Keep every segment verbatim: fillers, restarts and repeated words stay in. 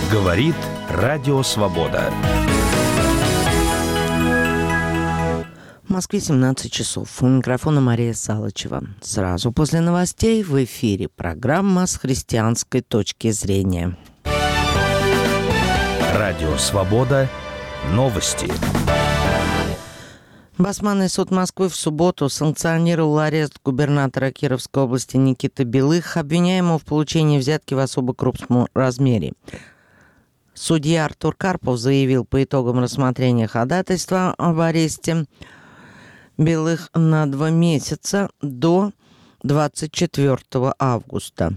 Говорит Радио Свобода. В Москве семнадцать часов. У микрофона Мария Салычева. Сразу после новостей в эфире программа с христианской точки зрения. Радио Свобода. Новости. Басманный суд Москвы в субботу санкционировал арест губернатора Кировской области Никиты Белых, обвиняемого в получении взятки в особо крупном размере. Судья Артур Карпов заявил по итогам рассмотрения ходатайства об аресте Белых на два месяца до двадцать четвёртого августа.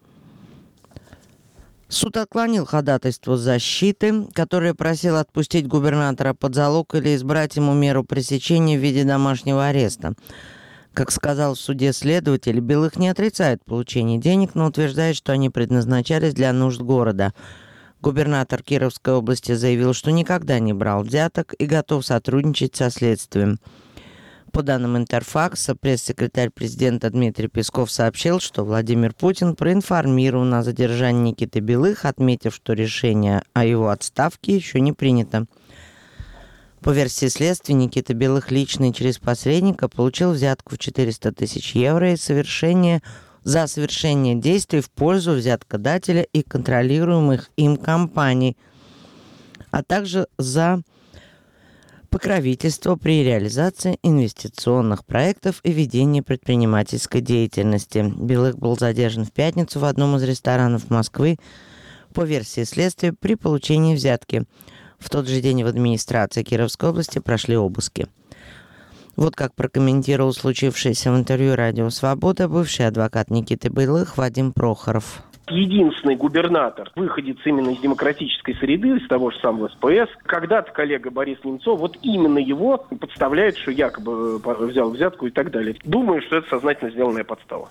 Суд отклонил ходатайство защиты, которая просила отпустить губернатора под залог или избрать ему меру пресечения в виде домашнего ареста. Как сказал в суде следователь, Белых не отрицает получение денег, но утверждает, что они предназначались для нужд города. Губернатор Кировской области заявил, что никогда не брал взяток и готов сотрудничать со следствием. По данным Интерфакса, пресс-секретарь президента Дмитрий Песков сообщил, что Владимир Путин проинформирован о задержании Никиты Белых, отметив, что решение о его отставке еще не принято. По версии следствия, Никита Белых лично и через посредника получил взятку в четыреста тысяч евро и совершение, за совершение действий в пользу взяткодателя и контролируемых им компаний, а также за покровительство при реализации инвестиционных проектов и ведении предпринимательской деятельности. Белых был задержан в пятницу в одном из ресторанов Москвы по версии следствия при получении взятки. В тот же день в администрации Кировской области прошли обыски. Вот как прокомментировал случившееся в интервью «Радио Свобода» бывший адвокат Никиты Белых Вадим Прохоров. Единственный губернатор, выходец именно из демократической среды, из того же самого СПС. Когда-то коллега Борис Немцов, вот именно его подставляет, что якобы взял взятку и так далее. Думаю, что это сознательно сделанная подстава.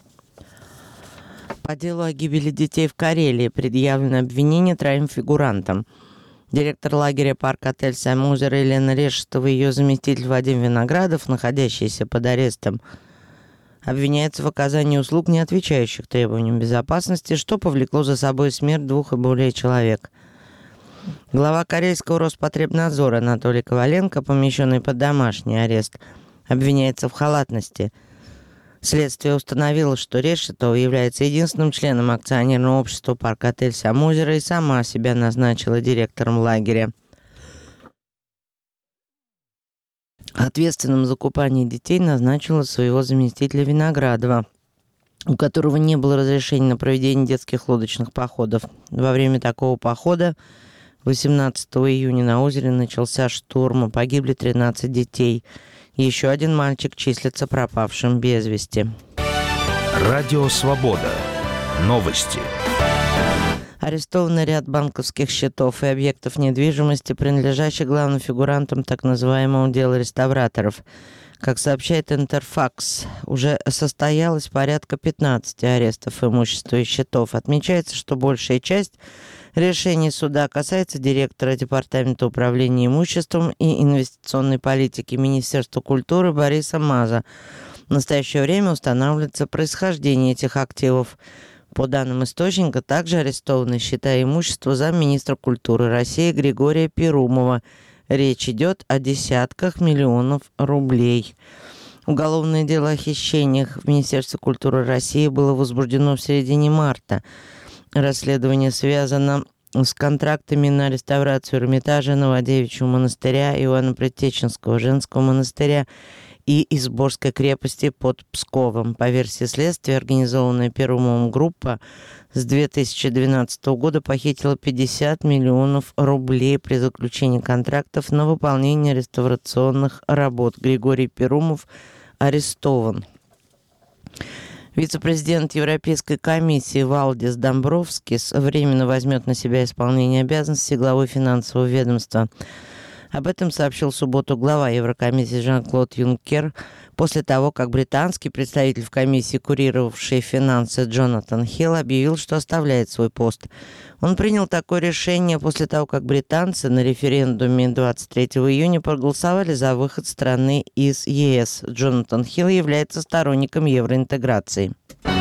По делу о гибели детей в Карелии предъявлено обвинение троим фигурантам. Директор лагеря парк-отель «Самозеро» Елена Решетова и ее заместитель Вадим Виноградов, находящиеся под арестом, обвиняется в оказании услуг, не отвечающих требованиям безопасности, что повлекло за собой смерть двух и более человек. Глава Карельского Роспотребнадзора Анатолий Коваленко, помещенный под домашний арест, обвиняется в халатности. Следствие установило, что Решетова является единственным членом акционерного общества «Парк-отель Самозеро» и сама себя назначила директором лагеря. Ответственным за купание детей назначила своего заместителя Виноградова, у которого не было разрешения на проведение детских лодочных походов. Во время такого похода восемнадцатого июня на озере начался шторм, погибли тринадцать детей. Еще один мальчик числится пропавшим без вести. Радио Свобода. Новости. Арестован ряд банковских счетов и объектов недвижимости, принадлежащих главным фигурантам так называемого дела реставраторов. Как сообщает Интерфакс, уже состоялось порядка пятнадцати арестов имущества и счетов. Отмечается, что большая часть решений суда касается директора Департамента управления имуществом и инвестиционной политики Министерства культуры Бориса Маза. В настоящее время устанавливается происхождение этих активов. По данным источника, также арестованы счета и имущество замминистра культуры России Григория Перумова. Речь идет о десятках миллионов рублей. Уголовное дело о хищениях в Министерстве культуры России было возбуждено в середине марта. Расследование связано с контрактами на реставрацию Эрмитажа, Новодевичьего монастыря, Иоанна-Предтеченского женского монастыря и Изборской крепости под Псковом. По версии следствия, организованная Перумовым группа с две тысячи двенадцатого года похитила пятьдесят миллионов рублей при заключении контрактов на выполнение реставрационных работ. Григорий Перумов арестован. Вице-президент Европейской комиссии Валдис Домбровскис временно возьмет на себя исполнение обязанностей главы финансового ведомства. Об этом сообщил в субботу глава Еврокомиссии Жан-Клод Юнкер после того, как британский представитель в комиссии, курировавший финансы Джонатан Хилл, объявил, что оставляет свой пост. Он принял такое решение после того, как британцы на референдуме двадцать третьего июня проголосовали за выход страны из ЕС. Джонатан Хилл является сторонником евроинтеграции.